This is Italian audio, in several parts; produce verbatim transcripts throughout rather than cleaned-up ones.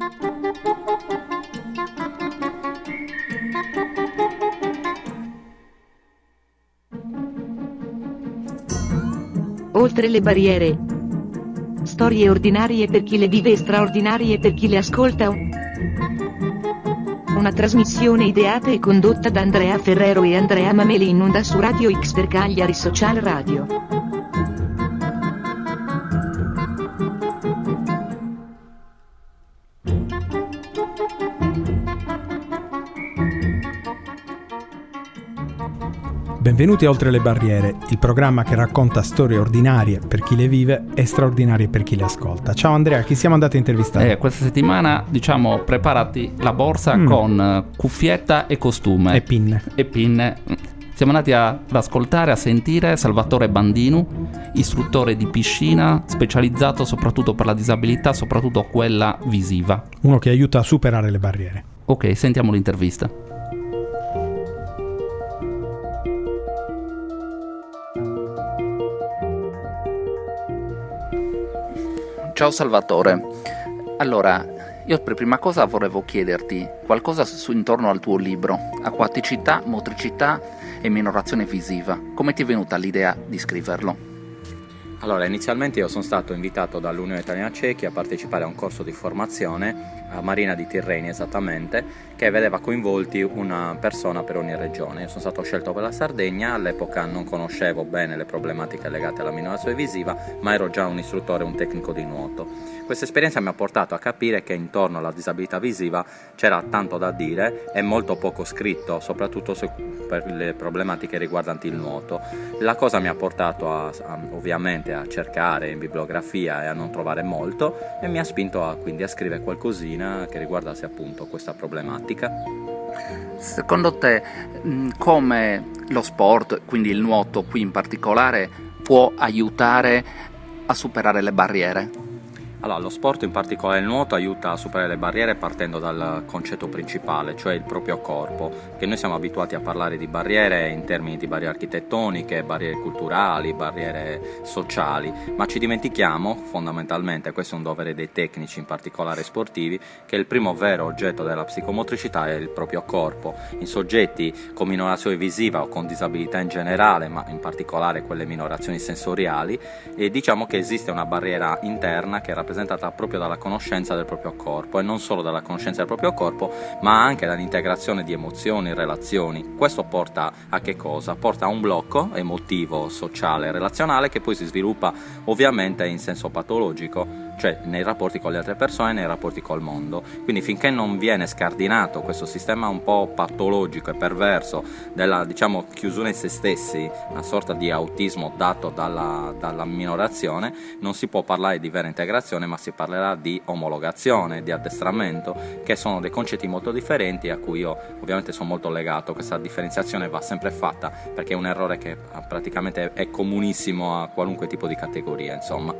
Oltre le barriere. Storie ordinarie per chi le vive e straordinarie per chi le ascolta. Una trasmissione ideata e condotta da Andrea Ferrero e Andrea Mameli in onda su Radio X per Cagliari Social Radio. Benvenuti a Oltre le barriere, il programma che racconta storie ordinarie per chi le vive e straordinarie per chi le ascolta. Ciao Andrea, chi siamo andati a intervistare? Eh, questa settimana, diciamo, preparati la borsa mm. con cuffietta e costume. E pinne. E pinne. Siamo andati a, ad ascoltare, a sentire Salvatore Bandinu, istruttore di piscina, specializzato soprattutto per la disabilità, soprattutto quella visiva. Uno che aiuta a superare le barriere. Ok, sentiamo l'intervista. Ciao Salvatore, allora io per prima cosa volevo chiederti qualcosa su, intorno al tuo libro, Acquaticità, Motricità e Minorazione Visiva. Come ti è venuta l'idea di scriverlo? Allora, inizialmente io sono stato invitato dall'Unione Italiana Cechi a partecipare a un corso di formazione a Marina di Tirrenia esattamente, che vedeva coinvolti una persona per ogni regione. Io sono stato scelto per la Sardegna, all'epoca non conoscevo bene le problematiche legate alla minorazione visiva, ma ero già un istruttore, un tecnico di nuoto. Questa esperienza mi ha portato a capire che intorno alla disabilità visiva c'era tanto da dire e molto poco scritto, soprattutto su, per le problematiche riguardanti il nuoto. La cosa mi ha portato a, a, ovviamente a cercare in bibliografia e a non trovare molto, e mi ha spinto a, quindi a scrivere qualcosina che riguardasse appunto questa problematica. Secondo te come lo sport, quindi il nuoto qui in particolare, può aiutare a superare le barriere? Allora, lo sport, in particolare il nuoto, aiuta a superare le barriere partendo dal concetto principale, cioè il proprio corpo, che noi siamo abituati a parlare di barriere in termini di barriere architettoniche, barriere culturali, barriere sociali, ma ci dimentichiamo fondamentalmente, questo è un dovere dei tecnici, in particolare sportivi, che il primo vero oggetto della psicomotricità è il proprio corpo. In soggetti con minorazione visiva o con disabilità in generale, ma in particolare quelle minorazioni sensoriali, e diciamo che esiste una barriera interna che rappresenta rappresentata proprio dalla conoscenza del proprio corpo, e non solo dalla conoscenza del proprio corpo, ma anche dall'integrazione di emozioni, relazioni. Questo porta a che cosa? Porta a un blocco emotivo, sociale, relazionale, che poi si sviluppa ovviamente in senso patologico, cioè nei rapporti con le altre persone, nei rapporti col mondo. Quindi finché non viene scardinato questo sistema un po' patologico e perverso della, diciamo, chiusura in se stessi, una sorta di autismo dato dalla, dalla minorazione, non si può parlare di vera integrazione, ma si parlerà di omologazione, di addestramento, che sono dei concetti molto differenti a cui io ovviamente sono molto legato. Questa differenziazione va sempre fatta perché è un errore che praticamente è comunissimo a qualunque tipo di categoria, insomma.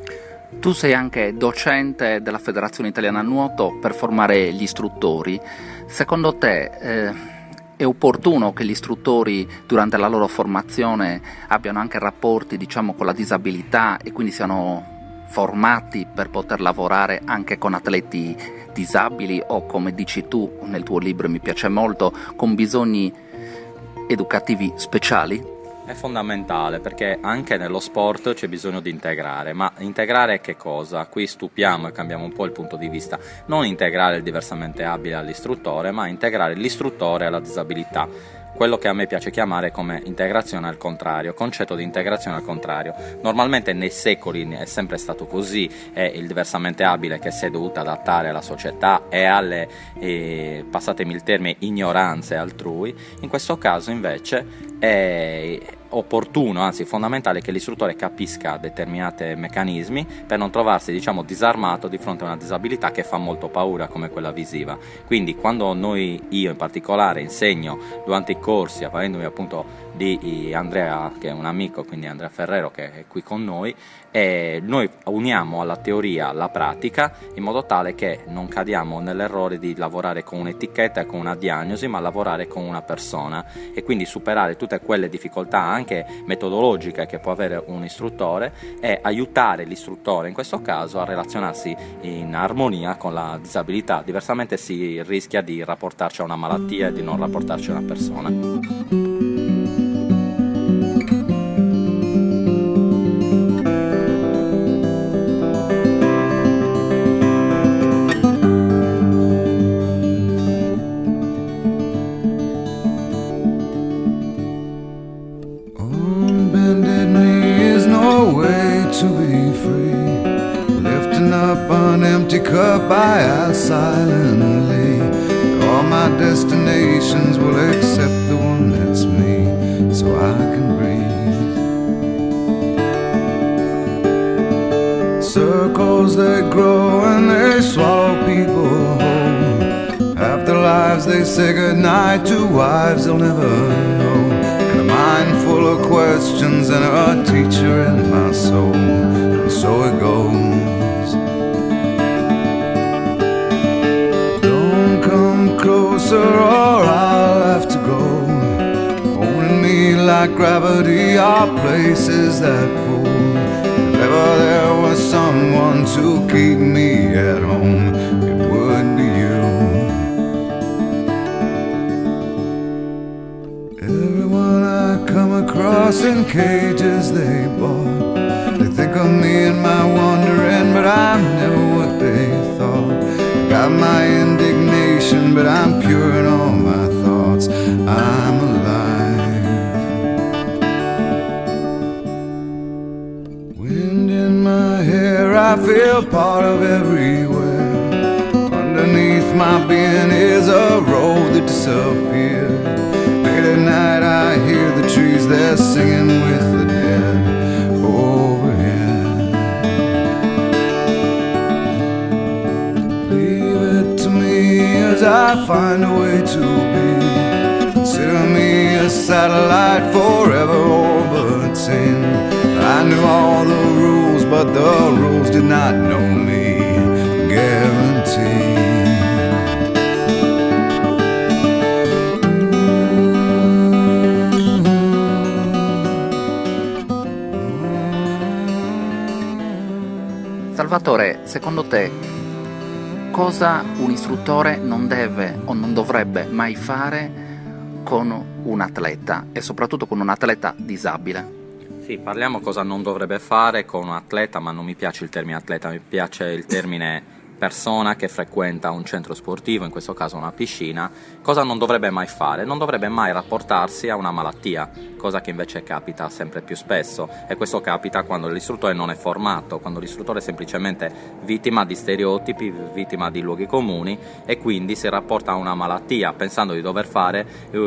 Tu sei anche docente della Federazione Italiana Nuoto per formare gli istruttori. Secondo te eh, è opportuno che gli istruttori durante la loro formazione abbiano anche rapporti, diciamo, con la disabilità e quindi siano formati per poter lavorare anche con atleti disabili o, come dici tu nel tuo libro, mi piace molto, con bisogni educativi speciali? È fondamentale, perché anche nello sport c'è bisogno di integrare, ma integrare che cosa? Qui stupiamo e cambiamo un po' il punto di vista. Non integrare il diversamente abile all'istruttore, ma integrare l'istruttore alla disabilità. Quello che a me piace chiamare come integrazione al contrario, concetto di integrazione al contrario. Normalmente nei secoli è sempre stato così, è il diversamente abile che si è dovuto adattare alla società e alle, eh, passatemi il termine, ignoranze altrui. In questo caso invece è opportuno, anzi fondamentale, che l'istruttore capisca determinati meccanismi per non trovarsi, diciamo, disarmato di fronte a una disabilità che fa molto paura come quella visiva. Quindi quando noi, io in particolare, insegno durante i corsi, avvalendomi appunto di Andrea, che è un amico, quindi Andrea Ferrero, che è qui con noi, e noi uniamo alla teoria la pratica in modo tale che non cadiamo nell'errore di lavorare con un'etichetta e con una diagnosi, ma lavorare con una persona, e quindi superare tutte quelle difficoltà anche metodologiche che può avere un istruttore è aiutare l'istruttore in questo caso a relazionarsi in armonia con la disabilità, diversamente si rischia di rapportarci a una malattia e di non rapportarci a una persona. Cup I ask silently. All my destinations will accept the one that's me, so I can breathe. Circles they grow and they swallow people whole. Half their lives they say goodnight to wives they'll never know. And a mind full of questions and a teacher in my soul. And so it goes. Closer or I'll have to go. Holding me like gravity are places that pull. If ever there was someone to keep me at home, it would be you. Everyone I come across in cages they bought, they think of me and my wandering, but I'm never what they thought. Got my indignation, but I'm pure in all my thoughts. I'm alive. Wind in my hair, I feel part of everywhere. Underneath my being is a road that disappeared. Late at night I hear the trees, they're singing with the dead overhead. As I find a way to be, consider me a satellite forever orbiting. I knew all the rules, but the rules did not know me. Guaranteed. Salvatore, secondo te cosa un istruttore non deve o non dovrebbe mai fare con un atleta e soprattutto con un atleta disabile? Sì, parliamo cosa non dovrebbe fare con un atleta, ma non mi piace il termine atleta, mi piace il termine persona che frequenta un centro sportivo, in questo caso una piscina. Cosa non dovrebbe mai fare? Non dovrebbe mai rapportarsi a una malattia, cosa che invece capita sempre più spesso, e questo capita quando l'istruttore non è formato, quando l'istruttore è semplicemente vittima di stereotipi, vittima di luoghi comuni, e quindi si rapporta a una malattia pensando di dover fare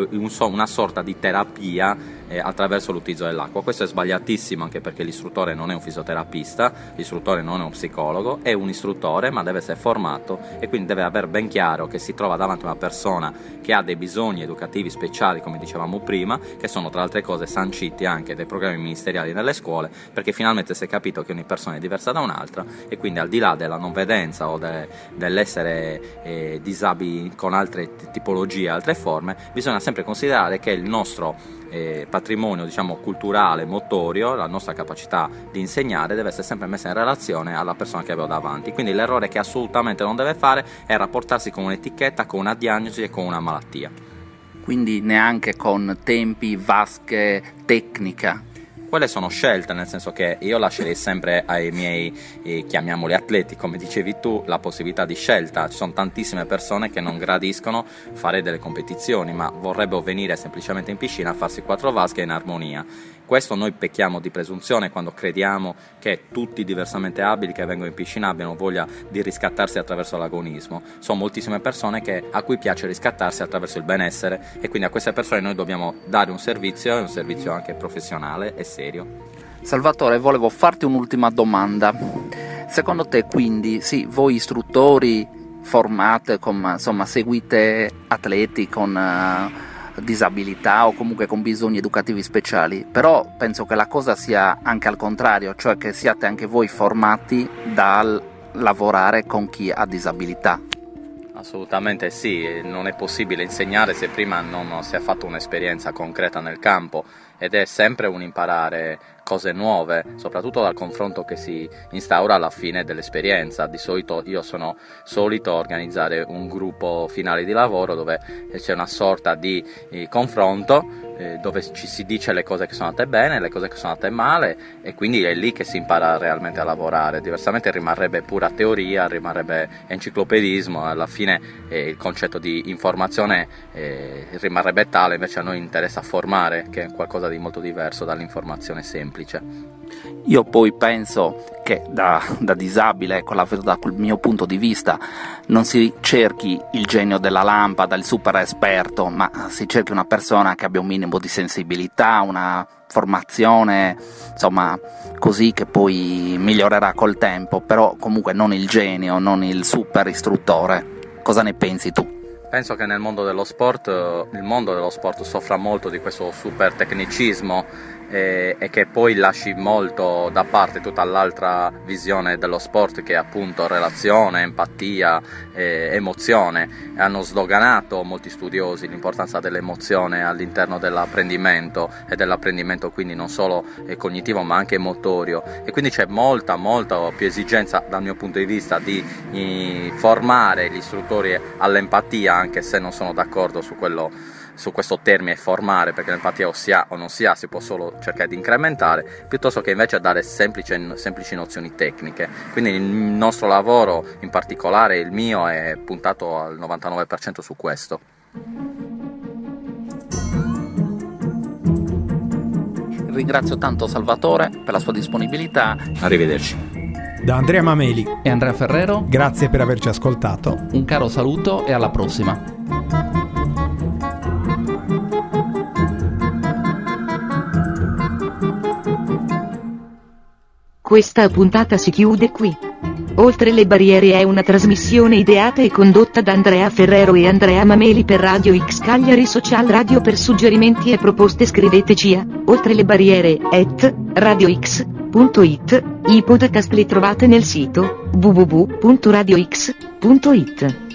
una sorta di terapia eh, attraverso l'utilizzo dell'acqua. Questo è sbagliatissimo, anche perché l'istruttore non è un fisioterapista, l'istruttore non è un psicologo, è un istruttore ma deve essere formato, e quindi deve aver ben chiaro che si trova davanti a una persona che ha dei bisogni educativi speciali, come dicevamo prima, che sono tra altre cose sanciti anche dai programmi ministeriali nelle scuole, perché finalmente si è capito che ogni persona è diversa da un'altra, e quindi al di là della non vedenza o de, dell'essere eh, disabili con altre tipologie, altre forme, bisogna sempre considerare che il nostro eh, patrimonio, diciamo, culturale, motorio, la nostra capacità di insegnare deve essere sempre messa in relazione alla persona che abbiamo davanti. Quindi l'errore che assolutamente non deve fare è rapportarsi con un'etichetta, con una diagnosi e con una malattia. Quindi neanche con tempi, vasche, tecnica. Quelle sono scelte, nel senso che io lascerei sempre ai miei, eh, chiamiamoli atleti, come dicevi tu, la possibilità di scelta. Ci sono tantissime persone che non gradiscono fare delle competizioni, ma vorrebbero venire semplicemente in piscina a farsi quattro vasche in armonia. Questo noi pecchiamo di presunzione quando crediamo che tutti diversamente abili che vengono in piscina abbiano voglia di riscattarsi attraverso l'agonismo. Sono moltissime persone che, a cui piace riscattarsi attraverso il benessere, e quindi a queste persone noi dobbiamo dare un servizio, e un servizio anche professionale e serio. Salvatore, volevo farti un'ultima domanda. Secondo te, quindi, sì, voi istruttori formate, com, insomma, seguite atleti con uh, disabilità o comunque con bisogni educativi speciali, però penso che la cosa sia anche al contrario, cioè che siate anche voi formati dal lavorare con chi ha disabilità. Assolutamente sì, non è possibile insegnare se prima non si è fatto un'esperienza concreta nel campo, ed è sempre un imparare cose nuove, soprattutto dal confronto che si instaura alla fine dell'esperienza. Di solito io sono solito organizzare un gruppo finale di lavoro dove c'è una sorta di eh, confronto eh, dove ci si dice le cose che sono andate bene, le cose che sono andate male, e quindi è lì che si impara realmente a lavorare. Diversamente rimarrebbe pura teoria, rimarrebbe enciclopedismo, alla fine eh, il concetto di informazione eh, rimarrebbe tale. Invece a noi interessa formare, che è qualcosa di molto diverso dall'informazione semplice. Io poi penso che da, da disabile, ecco, la vedo da quel mio punto di vista, non si cerchi il genio della lampada, il super esperto, ma si cerchi una persona che abbia un minimo di sensibilità, una formazione, insomma, così, che poi migliorerà col tempo, però comunque non il genio, non il super istruttore. Cosa ne pensi tu? Penso che nel mondo dello sport, il mondo dello sport soffra molto di questo super tecnicismo e, e che poi lasci molto da parte tutta l'altra visione dello sport, che è appunto relazione, empatia, eh, emozione. Hanno sdoganato molti studiosi l'importanza dell'emozione all'interno dell'apprendimento, e dell'apprendimento quindi non solo cognitivo ma anche motorio, e quindi c'è molta molta più esigenza dal mio punto di vista di, di formare gli istruttori all'empatia, anche se non sono d'accordo su quello, su questo termine formare, perché l'empatia o si ha o non si ha, si può solo cercare di incrementare, piuttosto che invece dare semplici, semplici nozioni tecniche. Quindi il nostro lavoro, in particolare il mio, è puntato al novantanove per cento su questo. Ringrazio tanto Salvatore per la sua disponibilità. Arrivederci. Da Andrea Mameli E Andrea Ferrero, grazie per averci ascoltato. un caro saluto e alla prossima. Questa puntata si chiude qui. Oltre le barriere è una trasmissione ideata e condotta da Andrea Ferrero e Andrea Mameli per Radio X Cagliari Social Radio. Per suggerimenti e proposte scriveteci a oltre le barriere at radiox punto it. I podcast li trovate nel sito w w w punto radio x punto it.